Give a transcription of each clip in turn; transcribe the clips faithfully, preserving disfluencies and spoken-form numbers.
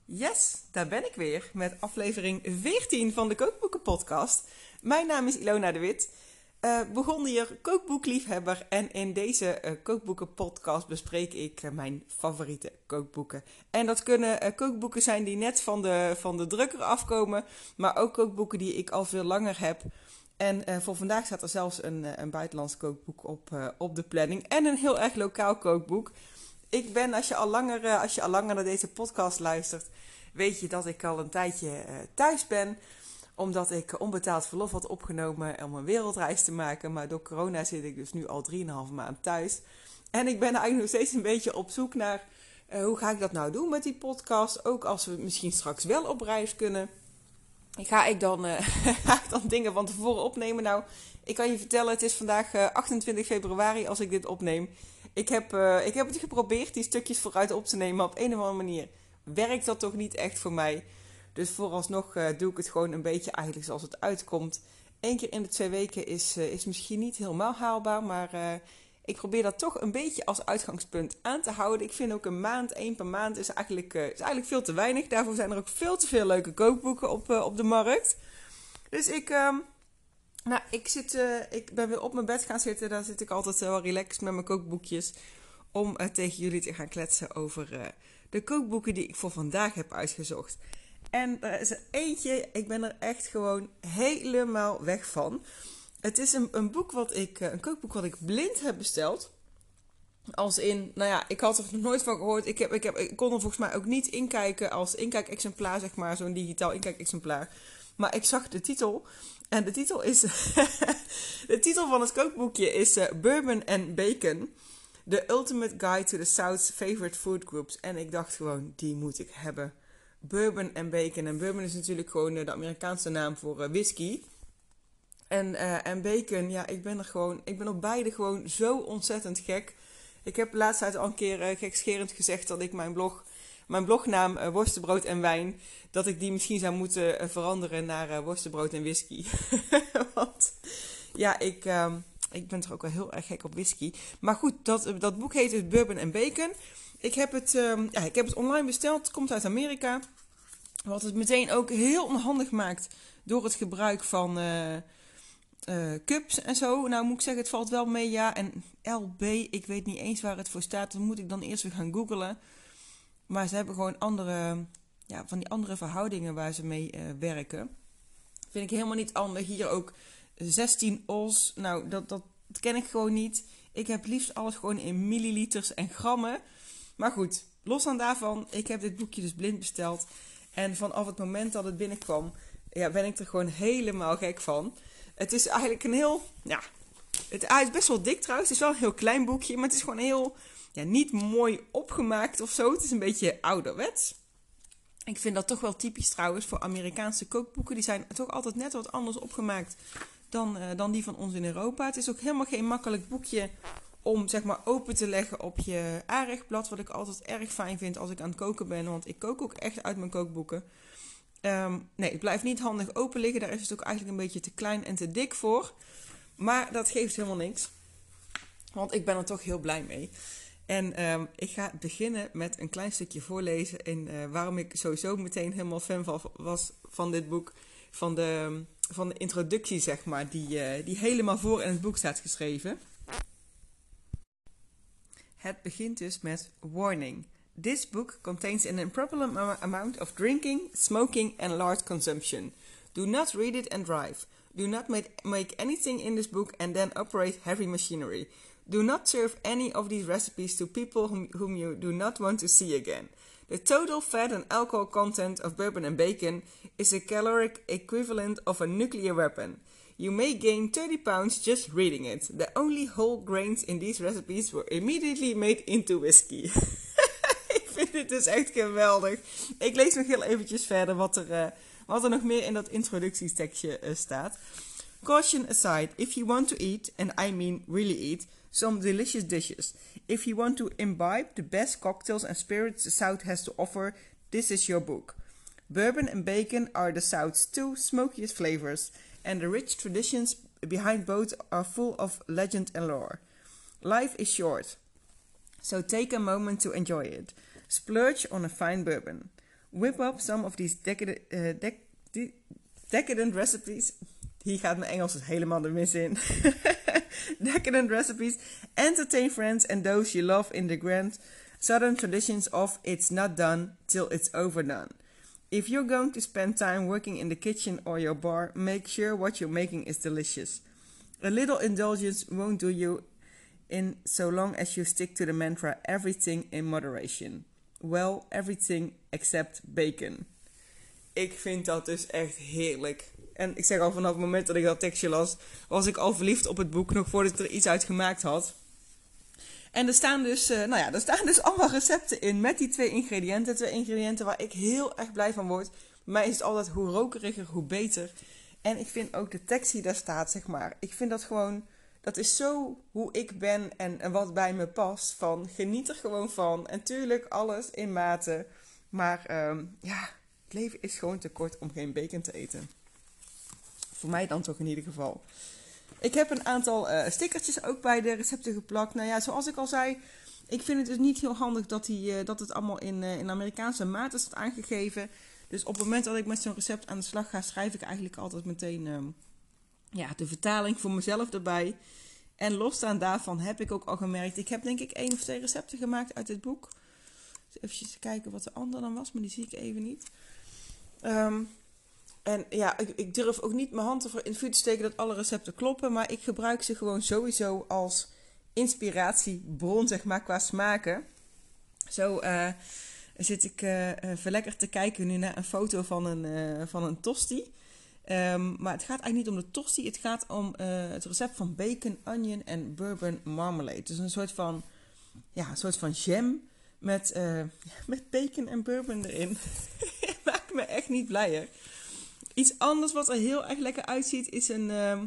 Yes, daar ben ik weer met aflevering veertien van de Kookboeken Podcast. Mijn naam is Ilona de Wit, uh, begon hier kookboekliefhebber en in deze uh, Kookboeken Podcast bespreek ik uh, mijn favoriete kookboeken. En dat kunnen uh, kookboeken zijn die net van de, van de drukker afkomen, maar ook kookboeken die ik al veel langer heb. En uh, voor vandaag staat er zelfs een, uh, een buitenlands kookboek op, uh, op de planning en een heel erg lokaal kookboek. Ik ben, als je, al langer, uh, als je al langer naar deze podcast luistert, weet je dat ik al een tijdje uh, thuis ben. Omdat ik onbetaald verlof had opgenomen om een wereldreis te maken. Maar door corona zit ik dus nu al drieënhalve maand thuis. En ik ben eigenlijk nog steeds een beetje op zoek naar uh, hoe ga ik dat nou doen met die podcast. Ook als we misschien straks wel op reis kunnen. Ga ik dan, uh, ga ik dan dingen van tevoren opnemen? Nou, ik kan je vertellen, het is vandaag uh, achtentwintig februari als ik dit opneem. Ik heb, uh, ik heb het geprobeerd die stukjes vooruit op te nemen, maar op een of andere manier werkt dat toch niet echt voor mij. Dus vooralsnog uh, doe ik het gewoon een beetje eigenlijk zoals het uitkomt. Eén keer in de twee weken is, uh, is misschien niet helemaal haalbaar, maar uh, ik probeer dat toch een beetje als uitgangspunt aan te houden. Ik vind ook een maand, één per maand is eigenlijk, uh, is eigenlijk veel te weinig. Daarvoor zijn er ook veel te veel leuke kookboeken op, uh, op de markt. Dus ik... Uh, Nou, ik, zit, uh, ik ben weer op mijn bed gaan zitten. Daar zit ik altijd wel relaxed met mijn kookboekjes. Om uh, tegen jullie te gaan kletsen over uh, de kookboeken die ik voor vandaag heb uitgezocht. En er is er eentje, ik ben er echt gewoon helemaal weg van. Het is een, een boek wat ik, uh, een kookboek wat ik blind heb besteld. Als in, nou ja, ik had er nog nooit van gehoord. Ik, heb, ik, heb, ik kon er volgens mij ook niet inkijken als inkijkexemplaar, zeg maar. Zo'n digitaal inkijkexemplaar. Maar ik zag de titel. En de titel is... de titel van het kookboekje is uh, Bourbon and Bacon. The Ultimate Guide to the South's Favorite Food Groups. En ik dacht gewoon, die moet ik hebben. Bourbon and Bacon. En bourbon is natuurlijk gewoon uh, de Amerikaanse naam voor uh, whisky. En, uh, en bacon, ja, ik ben er gewoon... Ik ben op beide gewoon zo ontzettend gek. Ik heb laatst uit al een keer uh, gekscherend gezegd dat ik mijn blog... Mijn blognaam uh, Worstenbrood en Wijn, dat ik die misschien zou moeten uh, veranderen naar uh, Worstenbrood en Whisky. Want ja, ik, uh, ik ben toch ook wel heel erg gek op whisky. Maar goed, dat, uh, dat boek heet dus Bourbon and Bacon. Ik heb, het, uh, ja, ik heb het online besteld, het komt uit Amerika. Wat het meteen ook heel onhandig maakt door het gebruik van uh, uh, cups en zo. Nou moet ik zeggen, het valt wel mee, ja. En L B, ik weet niet eens waar het voor staat. Dan moet ik dan eerst weer gaan googlen. Maar ze hebben gewoon andere, ja, van die andere verhoudingen waar ze mee uh, werken. Vind ik helemaal niet handig. Hier ook zestien oz. Nou, dat, dat, dat ken ik gewoon niet. Ik heb liefst alles gewoon in milliliters en grammen. Maar goed, los van daarvan. Ik heb dit boekje dus blind besteld. En vanaf het moment dat het binnenkwam, ja, ben ik er gewoon helemaal gek van. Het is eigenlijk een heel, ja, het, hij is best wel dik trouwens. Het is wel een heel klein boekje, maar het is gewoon heel... Ja, niet mooi opgemaakt of zo. Het is een beetje ouderwets. Ik vind dat toch wel typisch trouwens voor Amerikaanse kookboeken. Die zijn toch altijd net wat anders opgemaakt dan, uh, dan die van ons in Europa. Het is ook helemaal geen makkelijk boekje om zeg maar open te leggen op je aanrechtblad. Wat ik altijd erg fijn vind als ik aan het koken ben. Want ik kook ook echt uit mijn kookboeken. Um, nee, het blijft niet handig open liggen. Daar is het ook eigenlijk een beetje te klein en te dik voor. Maar dat geeft helemaal niks. Want ik ben er toch heel blij mee. En um, ik ga beginnen met een klein stukje voorlezen. En uh, waarom ik sowieso meteen helemaal fan van was van dit boek. Van de, van de introductie, zeg maar. Die, uh, die helemaal voor in het boek staat geschreven. Het begint dus met warning. This book contains an improper amount of drinking, smoking and large consumption. Do not read it and drive. Do not make, make anything in this book and then operate heavy machinery. Do not serve any of these recipes to people whom, whom you do not want to see again. The total fat and alcohol content of bourbon and bacon is a caloric equivalent of a nuclear weapon. You may gain thirty pounds just reading it. The only whole grains in these recipes were immediately made into whiskey. Ik vind dit dus echt geweldig. Ik lees nog heel eventjes verder wat er, uh, wat er nog meer in dat introductiestekstje uh, staat. Caution aside, if you want to eat, and I mean really eat, some delicious dishes. If you want to imbibe the best cocktails and spirits the South has to offer, this is your book. Bourbon and bacon are the South's two smokiest flavors, and the rich traditions behind both are full of legend and lore. Life is short, so take a moment to enjoy it. Splurge on a fine bourbon. Whip up some of these decadent, uh, dec- de- decadent recipes. Hier gaat mijn Engels dus helemaal de mis in. Decadent recipes. Entertain friends and those you love in the grand Southern traditions of it's not done till it's overdone. If you're going to spend time working in the kitchen or your bar, make sure what you're making is delicious. A little indulgence won't do you in so long as you stick to the mantra everything in moderation. Well, everything except bacon. Ik vind dat dus echt heerlijk. En ik zeg al, vanaf het moment dat ik dat tekstje las, was ik al verliefd op het boek, nog voordat ik er iets uit gemaakt had. En er staan dus, uh, nou ja, er staan dus allemaal recepten in met die twee ingrediënten. Twee ingrediënten waar ik heel erg blij van word. Bij mij is het altijd hoe rokeriger, hoe beter. En ik vind ook de tekst die daar staat, zeg maar. Ik vind dat gewoon, dat is zo hoe ik ben en, en wat bij me past. Van, geniet er gewoon van. En tuurlijk, alles in mate. Maar um, ja, het leven is gewoon te kort om geen bacon te eten. Voor mij dan toch in ieder geval. Ik heb een aantal uh, stickertjes ook bij de recepten geplakt. Nou ja, zoals ik al zei, ik vind het dus niet heel handig dat, die, uh, dat het allemaal in, uh, in Amerikaanse maten staat aangegeven. Dus op het moment dat ik met zo'n recept aan de slag ga, schrijf ik eigenlijk altijd meteen um, ja, de vertaling voor mezelf erbij. En losstaan daarvan heb ik ook al gemerkt, ik heb denk ik één of twee recepten gemaakt uit dit boek. Dus even kijken wat de andere dan was, maar die zie ik even niet. Um, En ja, ik, ik durf ook niet mijn hand ervoor in het vuur te steken dat alle recepten kloppen. Maar ik gebruik ze gewoon sowieso als inspiratiebron, zeg maar, qua smaken. Zo uh, zit ik uh, verlekkerd te kijken nu naar een foto van een, uh, van een tosti. Um, maar het gaat eigenlijk niet om de tosti. Het gaat om uh, het recept van bacon, onion en bourbon marmalade. Dus een soort van, ja, een soort van jam met, uh, met bacon en bourbon erin. Maakt me echt niet blijer. Iets anders wat er heel erg lekker uitziet is een... Uh,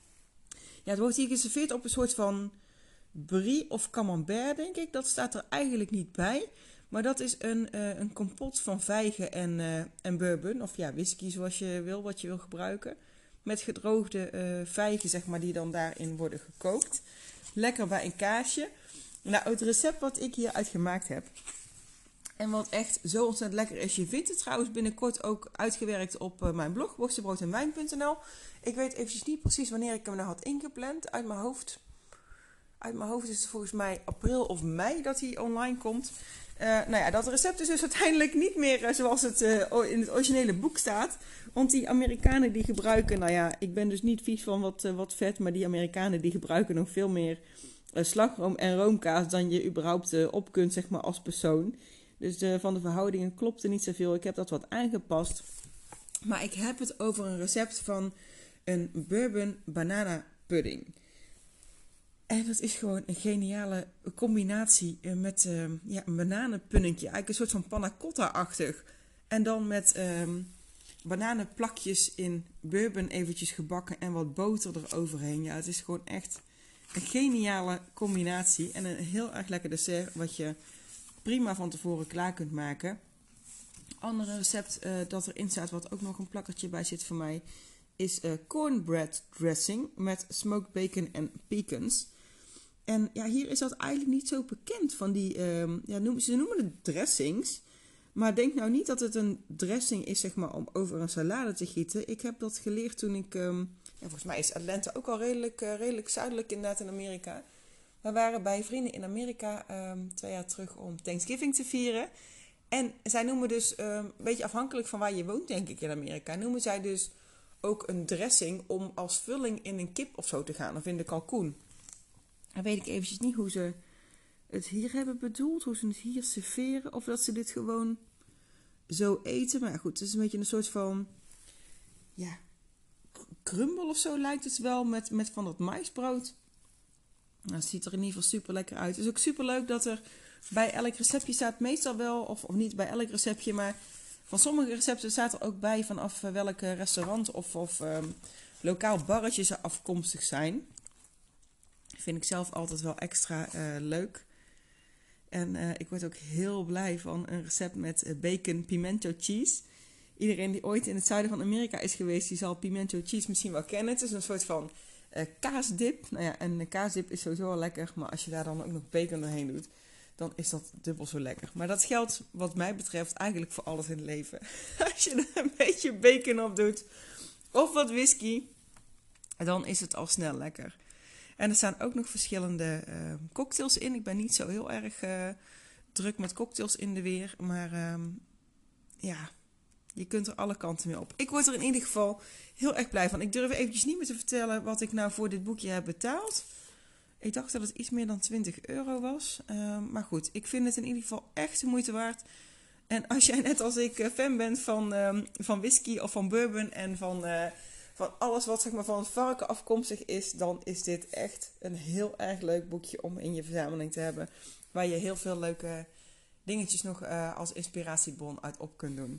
ja, het wordt hier geserveerd op een soort van brie of camembert, denk ik. Dat staat er eigenlijk niet bij. Maar dat is een, uh, een kompot van vijgen en, uh, en bourbon. Of ja, whisky zoals je wil, wat je wil gebruiken. Met gedroogde uh, vijgen, zeg maar, die dan daarin worden gekookt. Lekker bij een kaasje. Nou, het recept wat ik hieruit gemaakt heb... En wat echt zo ontzettend lekker is. Je vindt het trouwens binnenkort ook uitgewerkt op uh, mijn blog, worstenbroodjenwijn punt n l. Ik weet eventjes niet precies wanneer ik hem nou had ingepland. Uit mijn hoofd, uit mijn hoofd is het volgens mij april of mei dat hij online komt. Uh, nou ja, dat recept is dus uiteindelijk niet meer uh, zoals het uh, in het originele boek staat. Want die Amerikanen die gebruiken, nou ja, ik ben dus niet vies van wat, uh, wat vet. Maar die Amerikanen die gebruiken nog veel meer uh, slagroom en roomkaas dan je überhaupt uh, op kunt, zeg maar, als persoon. Dus de, van de verhoudingen klopte niet zoveel. Ik heb dat wat aangepast. Maar ik heb het over een recept van een bourbon banana pudding. En dat is gewoon een geniale combinatie met uh, ja, een bananenpuddingje. Eigenlijk een soort van panna cotta-achtig. En dan met um, bananenplakjes in bourbon eventjes gebakken en wat boter eroverheen. Ja, het is gewoon echt een geniale combinatie. En een heel erg lekker dessert wat je... prima van tevoren klaar kunt maken. Andere recept uh, dat erin staat, wat ook nog een plakkertje bij zit voor mij, is uh, cornbread dressing met smoked bacon en pecans. En ja, hier is dat eigenlijk niet zo bekend van die, um, ja, noem, ze noemen het dressings. Maar denk nou niet dat het een dressing is, zeg maar, om over een salade te gieten. Ik heb dat geleerd toen ik, um, ja, volgens mij is Atlanta ook al redelijk, uh, redelijk zuidelijk inderdaad in Amerika. We waren bij vrienden in Amerika um, twee jaar terug om Thanksgiving te vieren. En zij noemen dus, um, een beetje afhankelijk van waar je woont, denk ik, in Amerika, noemen zij dus ook een dressing om als vulling in een kip of zo te gaan, of in de kalkoen. Dan weet ik eventjes niet hoe ze het hier hebben bedoeld, hoe ze het hier serveren, of dat ze dit gewoon zo eten. Maar goed, het is een beetje een soort van, ja, crumble of zo lijkt het wel, met, met van dat maïsbrood. Nou, het ziet er in ieder geval super lekker uit. Het is ook super leuk dat er bij elk receptje staat, meestal wel, of, of niet bij elk receptje, maar van sommige recepten staat er ook bij vanaf welk restaurant of, of um, lokaal barretje ze afkomstig zijn. Vind ik zelf altijd wel extra uh, leuk. En uh, ik word ook heel blij van een recept met uh, bacon pimento cheese. Iedereen die ooit in het zuiden van Amerika is geweest, die zal pimento cheese misschien wel kennen. Het is een soort van uh, kaasdip. Nou ja, en een kaasdip is sowieso wel lekker, maar als je daar dan ook nog bacon doorheen doet, dan is dat dubbel zo lekker. Maar dat geldt wat mij betreft eigenlijk voor alles in het leven. Als je er een beetje bacon op doet of wat whisky, dan is het al snel lekker. En er staan ook nog verschillende uh, cocktails in. Ik ben niet zo heel erg uh, druk met cocktails in de weer. Maar uh, ja, je kunt er alle kanten mee op. Ik word er in ieder geval heel erg blij van. Ik durf eventjes niet meer te vertellen wat ik nou voor dit boekje heb betaald. Ik dacht dat het iets meer dan twintig euro was. Uh, maar goed, ik vind het in ieder geval echt de moeite waard. En als jij net als ik uh, fan bent van, uh, van whisky of van bourbon en van... Uh, Van alles wat zeg maar van het varken afkomstig is, dan is dit echt een heel erg leuk boekje om in je verzameling te hebben. Waar je heel veel leuke dingetjes nog uh, als inspiratiebron uit op kunt doen.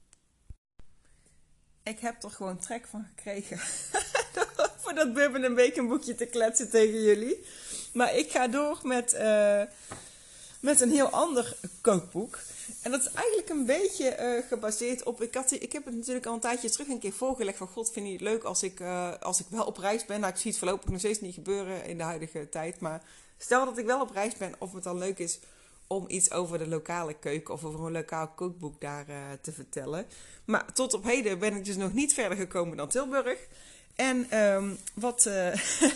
Ik heb er gewoon trek van gekregen voor dat bourbon en bacon boekje te kletsen tegen jullie. Maar ik ga door met, uh, met een heel ander kookboek. En dat is eigenlijk een beetje uh, gebaseerd op... Ik, had, ik heb het natuurlijk al een tijdje terug een keer voorgelegd van... God, vind je het leuk als ik, uh, als ik wel op reis ben? Nou, ik zie het voorlopig nog steeds niet gebeuren in de huidige tijd. Maar stel dat ik wel op reis ben, of het dan leuk is om iets over de lokale keuken... of over een lokaal kookboek daar uh, te vertellen. Maar tot op heden ben ik dus nog niet verder gekomen dan Tilburg. En um, wat, uh,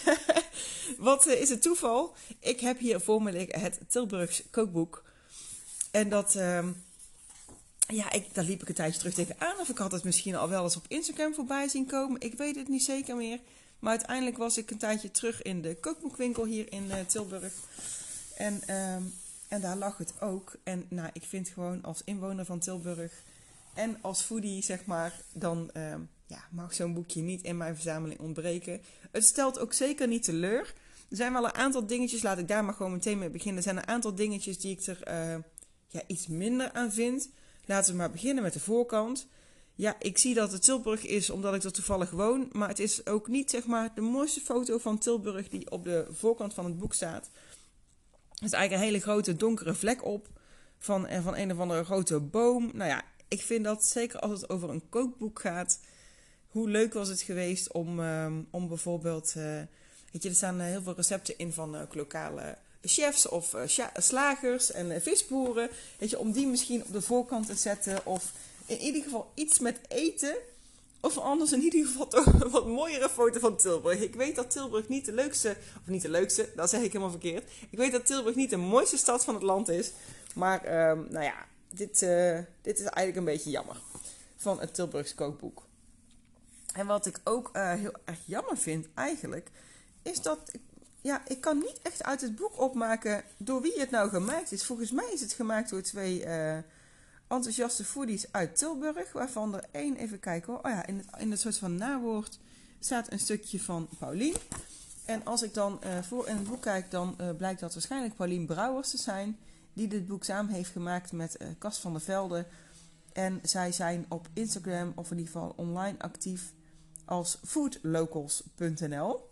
wat uh, is het toeval? Ik heb hier voor me liggen het Tilburgs kookboek... En dat, uh, ja, ik, daar liep ik een tijdje terug tegenaan. Of ik had het misschien al wel eens op Instagram voorbij zien komen. Ik weet het niet zeker meer. Maar uiteindelijk was ik een tijdje terug in de kookboekwinkel hier in uh, Tilburg. En, uh, en daar lag het ook. En nou, ik vind gewoon als inwoner van Tilburg en als foodie, zeg maar, dan uh, ja, mag zo'n boekje niet in mijn verzameling ontbreken. Het stelt ook zeker niet teleur. Er zijn wel een aantal dingetjes, laat ik daar maar gewoon meteen mee beginnen. Er zijn een aantal dingetjes die ik er... Uh, Ja, iets minder aan vind. Laten we maar beginnen met de voorkant. Ja, ik zie dat het Tilburg is omdat ik er toevallig woon. Maar het is ook niet zeg maar de mooiste foto van Tilburg die op de voorkant van het boek staat. Er is eigenlijk een hele grote donkere vlek op. Van, van een of andere grote boom. Nou ja, ik vind dat zeker als het over een kookboek gaat. Hoe leuk was het geweest om, um, om bijvoorbeeld... Uh, weet je, er staan heel veel recepten in van uh, lokale... chefs of uh, slagers en uh, visboeren, weet je, om die misschien op de voorkant te zetten of in ieder geval iets met eten of anders in ieder geval toch een wat mooiere foto van Tilburg. Ik weet dat Tilburg niet de leukste, of niet de leukste, dat zeg ik helemaal verkeerd. Ik weet dat Tilburg niet de mooiste stad van het land is, maar um, nou ja, dit, uh, dit is eigenlijk een beetje jammer van het Tilburgs kookboek. En wat ik ook uh, heel erg jammer vind eigenlijk, is dat... Ja, ik kan niet echt uit het boek opmaken door wie het nou gemaakt is. Volgens mij is het gemaakt door twee uh, enthousiaste foodies uit Tilburg. Waarvan er één, even kijken hoor. Oh ja, in het, in het soort van nawoord staat een stukje van Paulien. En als ik dan uh, voor in het boek kijk, dan uh, blijkt dat waarschijnlijk Paulien Brouwers te zijn. Die dit boek samen heeft gemaakt met uh, Cas van der Velde. En zij zijn op Instagram, of in ieder geval online actief, als foodlocals punt n l.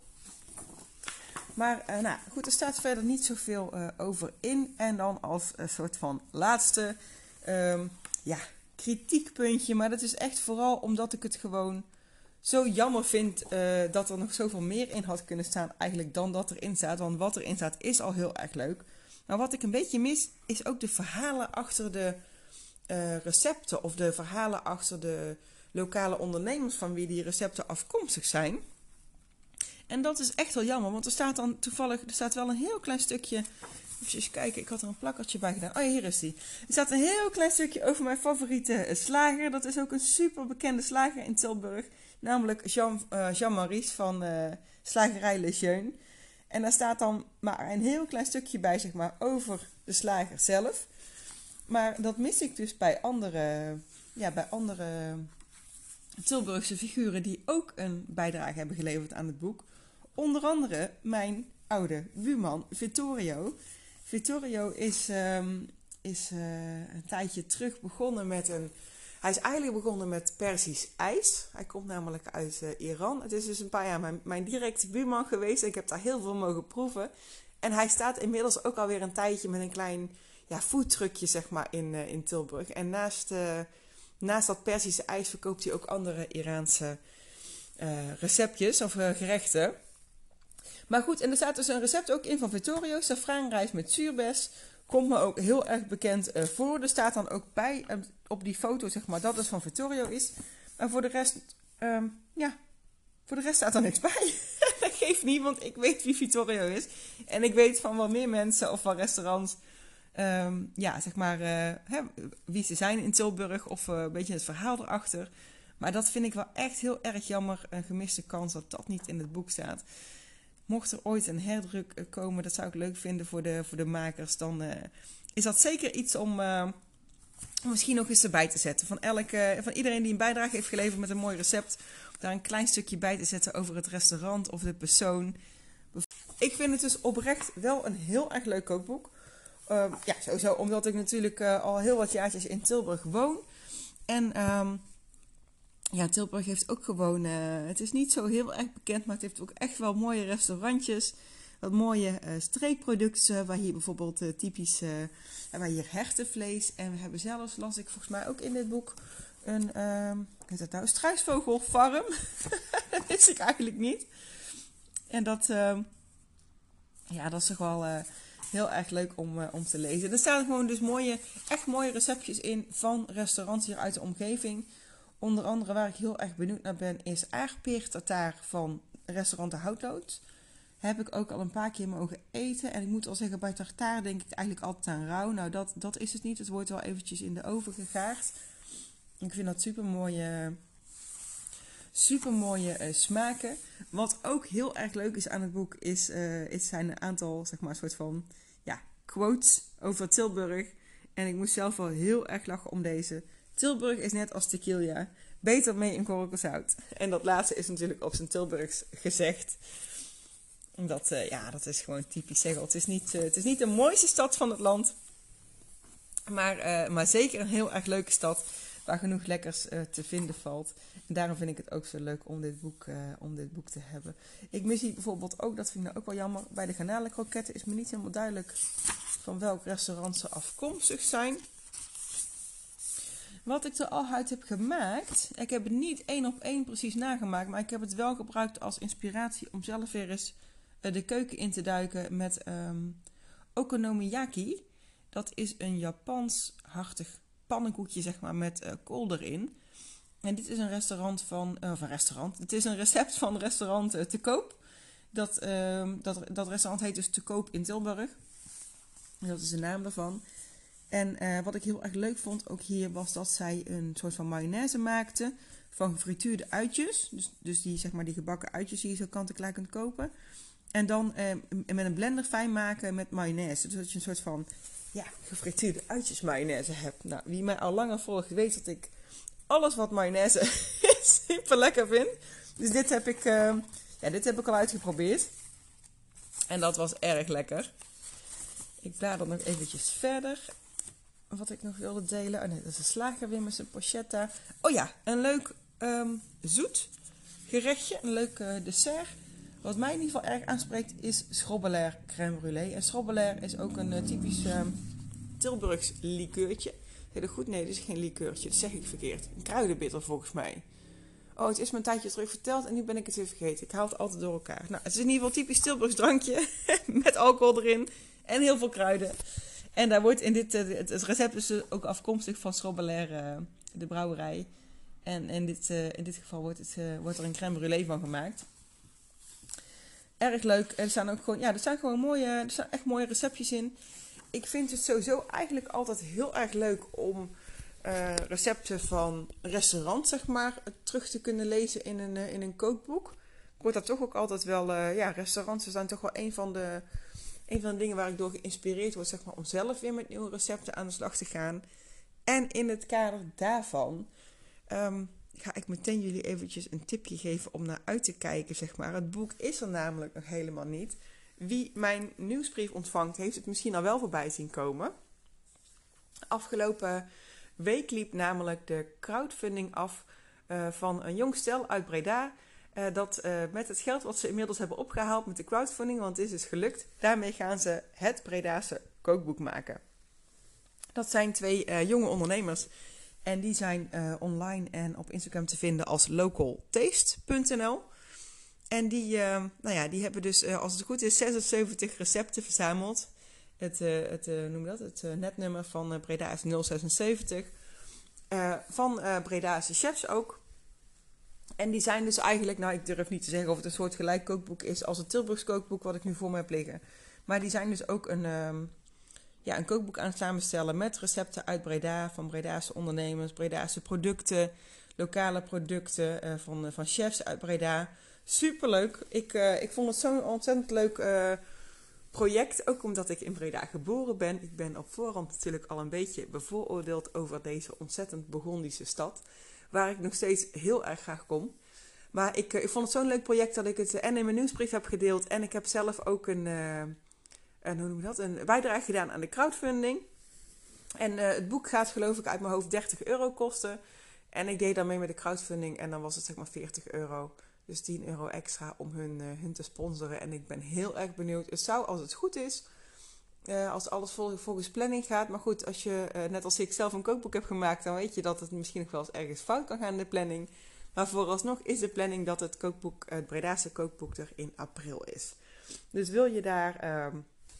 Maar uh, nou goed, er staat verder niet zoveel uh, over in. En dan als een soort van laatste um, ja, kritiekpuntje. Maar dat is echt vooral omdat ik het gewoon zo jammer vind uh, dat er nog zoveel meer in had kunnen staan eigenlijk dan dat erin staat. Want wat erin staat is al heel erg leuk. Maar wat ik een beetje mis is ook de verhalen achter de uh, recepten. Of de verhalen achter de lokale ondernemers van wie die recepten afkomstig zijn. En dat is echt wel jammer, want er staat dan toevallig, er staat wel een heel klein stukje, even kijken, ik had er een plakkertje bij gedaan. Oh ja, hier is die. Er staat een heel klein stukje over mijn favoriete slager. Dat is ook een super bekende slager in Tilburg, namelijk Jean, uh, Jean-Maries van uh, Slagerij Le Jeune. En daar staat dan maar een heel klein stukje bij, zeg maar, over de slager zelf. Maar dat mis ik dus bij andere, ja, bij andere Tilburgse figuren die ook een bijdrage hebben geleverd aan het boek. Onder andere mijn oude buurman Vittorio. Vittorio is, um, is uh, een tijdje terug begonnen met een... Hij is eigenlijk begonnen met Persisch ijs. Hij komt namelijk uit uh, Iran. Het is dus een paar jaar mijn, mijn directe buurman geweest. Ik heb daar heel veel mogen proeven. En hij staat inmiddels ook alweer een tijdje met een klein ja, foodtruckje, zeg maar, in, uh, in Tilburg. En naast, uh, naast dat Persische ijs verkoopt hij ook andere Iraanse uh, receptjes of uh, gerechten. Maar goed, en er staat dus een recept ook in van Vittorio. Safraanrijst met zuurbes, komt me ook heel erg bekend uh, voor. Er staat dan ook bij uh, op die foto, zeg maar, dat het van Vittorio is. Maar voor de rest, um, ja, voor de rest staat er niks bij. Dat geeft niet, want ik weet wie Vittorio is. En ik weet van wel meer mensen of van restaurants, um, ja, zeg maar, uh, hè, wie ze zijn in Tilburg of uh, een beetje het verhaal erachter. Maar dat vind ik wel echt heel erg jammer, een gemiste kans dat dat niet in het boek staat. Mocht er ooit een herdruk komen, dat zou ik leuk vinden voor de, voor de makers, dan uh, is dat zeker iets om uh, misschien nog eens erbij te zetten. Van, elke, van iedereen die een bijdrage heeft geleverd met een mooi recept, daar een klein stukje bij te zetten over het restaurant of de persoon. Ik vind het dus oprecht wel een heel erg leuk kookboek. Uh, ja, sowieso omdat ik natuurlijk uh, al heel wat jaartjes in Tilburg woon. En um, ja, Tilburg heeft ook gewoon, uh, het is niet zo heel erg bekend, maar het heeft ook echt wel mooie restaurantjes. Wat mooie uh, streekproducten, waar hier bijvoorbeeld uh, typisch, uh, waar hier hertenvlees. En we hebben zelfs, las ik volgens mij ook in dit boek, een, uh, hoe heet dat nou, struisvogelfarm. Dat wist ik eigenlijk niet. En dat, uh, ja, dat is toch wel uh, heel erg leuk om, uh, om te lezen. Er staan gewoon dus mooie, echt mooie receptjes in van restaurants hier uit de omgeving. Onder andere waar ik heel erg benieuwd naar ben, is aardpeer tartaar van restaurant De Houtlood. Heb ik ook al een paar keer mogen eten. En ik moet al zeggen, bij tartaar denk ik eigenlijk altijd aan rauw. Nou, dat, dat is het niet. Het wordt wel eventjes in de oven gegaard. Ik vind dat super mooie, super mooie uh, smaken. Wat ook heel erg leuk is aan het boek, is, uh, is zijn een aantal, zeg maar, een soort van, ja, quotes over Tilburg. En ik moest zelf wel heel erg lachen om deze. Tilburg is net als tequila, beter mee in korrelzout. En dat laatste is natuurlijk op zijn Tilburgs gezegd. Dat, uh, ja, dat is gewoon typisch zeggen. Het is niet, uh, het is niet de mooiste stad van het land, maar, uh, maar zeker een heel erg leuke stad waar genoeg lekkers uh, te vinden valt. En daarom vind ik het ook zo leuk om dit boek, uh, om dit boek te hebben. Ik mis hier bijvoorbeeld ook, dat vind ik nou ook wel jammer, bij de garnalenkroketten is me niet helemaal duidelijk van welk restaurant ze afkomstig zijn. Wat ik er al uit heb gemaakt, ik heb het niet één op één precies nagemaakt, maar ik heb het wel gebruikt als inspiratie om zelf weer eens uh, de keuken in te duiken met um, okonomiyaki. Dat is een Japans hartig pannenkoekje, zeg maar, met uh, kool erin. En dit is een restaurant van, uh, of een restaurant, het is een recept van restaurant uh, Te Koop. Dat, uh, dat, dat restaurant heet dus Te Koop in Tilburg. Dat is de naam daarvan. En uh, wat ik heel erg leuk vond ook hier was dat zij een soort van mayonaise maakte van gefrituurde uitjes. Dus, dus die, zeg maar, die gebakken uitjes die je zo kant-en-klaar kunt kopen. En dan uh, met een blender fijn maken met mayonaise. Dus dat je een soort van, ja, gefrituurde uitjes mayonaise hebt. Nou, wie mij al langer volgt weet dat ik alles wat mayonaise super lekker vind. Dus dit heb ik, uh, ja, dit heb ik al uitgeprobeerd. En dat was erg lekker. Ik blader nog eventjes verder. Wat ik nog wilde delen. Oh nee, dat is een slager weer met zijn porchetta. Oh ja, een leuk um, zoet gerechtje. Een leuk uh, dessert. Wat mij in ieder geval erg aanspreekt is schrobbelair crème brûlée. En schrobbelair is ook een uh, typisch uh, Tilburgs likeurtje. Heel goed, nee, dit is geen likeurtje. Dat zeg ik verkeerd. Een kruidenbitter volgens mij. Oh, het is me een tijdje terug verteld en nu ben ik het weer vergeten. Ik haal het altijd door elkaar. Nou, het is in ieder geval typisch Tilburgs drankje. Met alcohol erin. En heel veel kruiden. En daar wordt in dit, het recept is dus ook afkomstig van Schrobbelair, de brouwerij. En in dit, in dit geval wordt, het, wordt er een crème brûlée van gemaakt. Erg leuk. Er staan ook gewoon, ja, er staan gewoon mooie, er staan echt mooie receptjes in. Ik vind het sowieso eigenlijk altijd heel erg leuk om uh, recepten van restaurants, zeg maar, terug te kunnen lezen in een, in een kookboek. Ik word daar toch ook altijd wel, uh, ja, restaurants zijn toch wel een van de... Een van de dingen waar ik door geïnspireerd word, zeg maar, om zelf weer met nieuwe recepten aan de slag te gaan. En in het kader daarvan um, ga ik meteen jullie eventjes een tipje geven om naar uit te kijken, zeg maar. Het boek is er namelijk nog helemaal niet. Wie mijn nieuwsbrief ontvangt, heeft het misschien al wel voorbij zien komen. Afgelopen week liep namelijk de crowdfunding af uh, van een jong stel uit Breda. Uh, dat uh, met het geld wat ze inmiddels hebben opgehaald met de crowdfunding, want het is dus gelukt, daarmee gaan ze het Bredaanse kookboek maken. Dat zijn twee uh, jonge ondernemers en die zijn uh, online en op Instagram te vinden als localtaste punt n l. En die, uh, nou ja, die hebben dus, uh, als het goed is, zesenzeventig recepten verzameld. Het, uh, het, uh, noem dat? het uh, netnummer van uh, Breda is nul zesenzeventig. Uh, van uh, Bredaanse chefs ook. En die zijn dus eigenlijk, nou ik durf niet te zeggen of het een soort gelijk kookboek is als het Tilburgs kookboek wat ik nu voor me heb liggen. Maar die zijn dus ook een, um, ja, een kookboek aan het samenstellen met recepten uit Breda, van Bredaanse ondernemers, Bredaanse producten, lokale producten uh, van, uh, van chefs uit Breda. Superleuk. Ik, uh, ik vond het zo'n ontzettend leuk uh, project, ook omdat ik in Breda geboren ben. Ik ben op voorhand natuurlijk al een beetje bevooroordeeld over deze ontzettend Burgondische stad, waar ik nog steeds heel erg graag kom. Maar ik, ik vond het zo'n leuk project dat ik het en in mijn nieuwsbrief heb gedeeld. En ik heb zelf ook een, uh, een, hoe noem je dat? een bijdrage gedaan aan de crowdfunding. En uh, het boek gaat geloof ik uit mijn hoofd dertig euro kosten. En ik deed daarmee met de crowdfunding en dan was het zeg maar veertig euro. Dus tien euro extra om hun, uh, hun te sponsoren. En ik ben heel erg benieuwd. Het zou, als het goed is, Uh, als alles vol, volgens planning gaat. Maar goed, als je, uh, net als ik zelf een kookboek heb gemaakt, dan weet je dat het misschien nog wel eens ergens fout kan gaan in de planning. Maar vooralsnog is de planning dat het kookboek, het Bredaanse kookboek er in april is. Dus wil je daar, uh,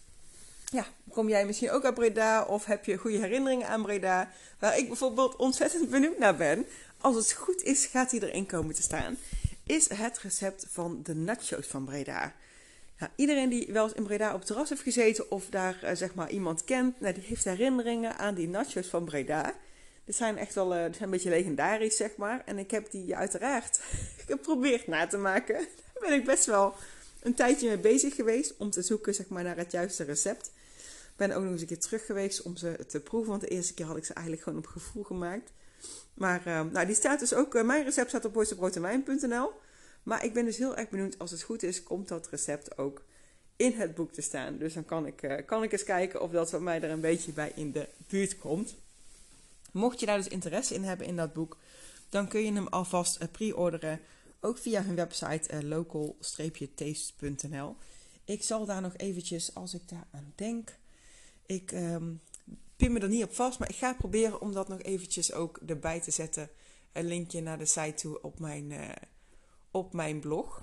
ja, kom jij misschien ook uit Breda of heb je goede herinneringen aan Breda, waar ik bijvoorbeeld ontzettend benieuwd naar ben. Als het goed is, gaat die erin komen te staan. Is het recept van de nachos van Breda. Nou, iedereen die wel eens in Breda op het terras heeft gezeten of daar uh, zeg maar iemand kent, nou, die heeft herinneringen aan die nachos van Breda. Die zijn echt wel uh, die zijn een beetje legendarisch, zeg maar. En ik heb die uiteraard geprobeerd na te maken. Daar ben ik best wel een tijdje mee bezig geweest om te zoeken zeg maar, naar het juiste recept. Ik ben ook nog eens een keer terug geweest om ze te proeven, want de eerste keer had ik ze eigenlijk gewoon op gevoel gemaakt. Maar uh, nou, die staat dus ook, uh, mijn recept staat op worstenbroodenwijn punt n l. Maar ik ben dus heel erg benieuwd, als het goed is, komt dat recept ook in het boek te staan. Dus dan kan ik, uh, kan ik eens kijken of dat van mij er een beetje bij in de buurt komt. Mocht je daar dus interesse in hebben in dat boek, dan kun je hem alvast uh, pre-orderen. Ook via hun website uh, local taste punt n l. Ik zal daar nog eventjes, als ik daar aan denk, ik um, pin me er niet op vast, maar ik ga proberen om dat nog eventjes ook erbij te zetten. Een linkje naar de site toe op mijn... Uh, op mijn blog.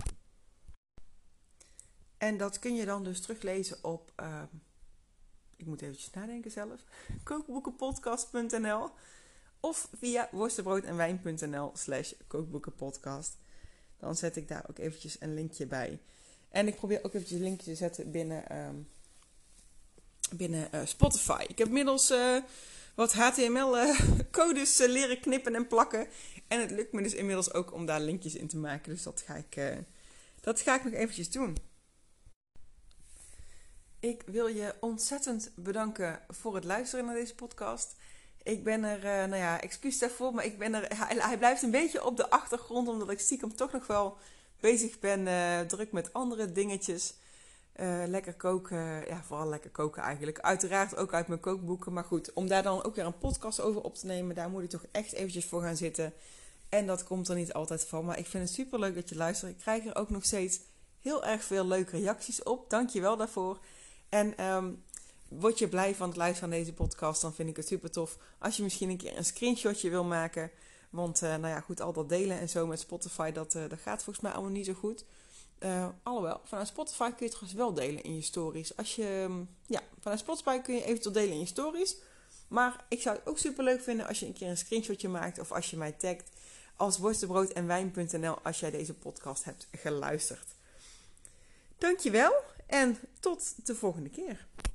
En dat kun je dan dus teruglezen op, uh, ik moet eventjes nadenken zelf, kookboekenpodcast punt n l of via worstenbroodenwijn punt n l slash kookboekenpodcast. Dan zet ik daar ook eventjes een linkje bij. En ik probeer ook eventjes een linkje te zetten binnen, um, binnen uh, Spotify. Ik heb inmiddels uh, wat H T M L-codes uh, uh, leren knippen en plakken. En het lukt me dus inmiddels ook om daar linkjes in te maken. Dus dat ga ik, uh, dat ga ik nog eventjes doen. Ik wil je ontzettend bedanken voor het luisteren naar deze podcast. Ik ben er, uh, nou ja, excuus daarvoor, maar ik ben er, hij, hij blijft een beetje op de achtergrond. Omdat ik stiekem toch nog wel bezig ben, uh, druk met andere dingetjes. Uh, lekker koken, ja, vooral lekker koken eigenlijk. Uiteraard ook uit mijn kookboeken. Maar goed, om daar dan ook weer een podcast over op te nemen, daar moet ik toch echt eventjes voor gaan zitten. En dat komt er niet altijd van. Maar ik vind het super leuk dat je luistert. Ik krijg er ook nog steeds heel erg veel leuke reacties op. Dank je wel daarvoor. En um, word je blij van het luisteren van deze podcast, dan vind ik het super tof als je misschien een keer een screenshotje wil maken. Want uh, nou ja, goed, al dat delen en zo met Spotify, dat, uh, dat gaat volgens mij allemaal niet zo goed. Uh, alhoewel, vanuit Spotify kun je het trouwens wel delen in je stories. Als je, um, ja, vanuit Spotify kun je eventueel delen in je stories. Maar ik zou het ook super leuk vinden als je een keer een screenshotje maakt of als je mij tagt als worstenbroodenwijn punt n l als jij deze podcast hebt geluisterd. Dankjewel en tot de volgende keer.